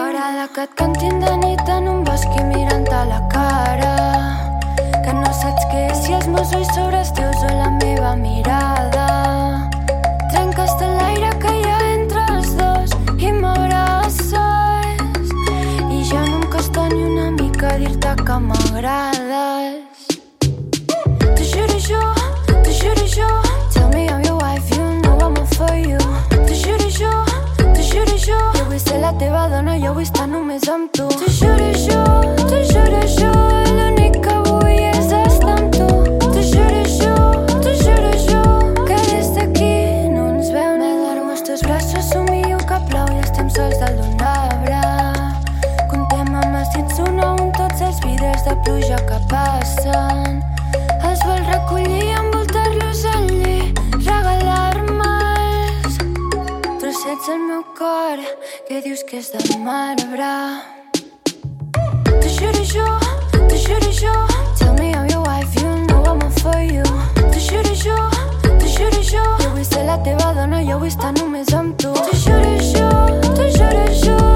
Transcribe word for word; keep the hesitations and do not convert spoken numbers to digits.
M'agrada que et cantin de nit en un bosc i mirant-te a la cara, que no saps què és si els meus ulls sobre els teus o la meva mirada. Trenques tot l'aire que hi ha entre els dos i m'abraces, i ja no em costa ni una mica dir-te que m'agrades. T'ho juro jo, t'ho juro jo, tell me I'm your wife, you know I'm all for you. T'ho juro jo, t'ho juro jo, jo vull ser la teva dona, jo vull estar només amb tu. T'ho juro jo, t'ho juro jo, l'únic que vull és estar amb tu. T'ho juro jo, t'ho juro jo, que des d'aquí no ens veu. Me dormo als teus braços, somio que plou i estem sols dalt d'un arbre. Contem amb els dits un a un tots els vidres de pluja que passen. Els vol recollir, envoltar-los al llit, regalar-me'ls trossets del meu cor que dius que és de marbre. T'ho juro jo, t'ho juro jo, tell me I'm your wife, you know I'm all for you. T'ho juro jo, t'ho juro jo, jo vull ser la teva dona, jo vull estar només amb tu. T'ho juro jo, t'ho juro jo.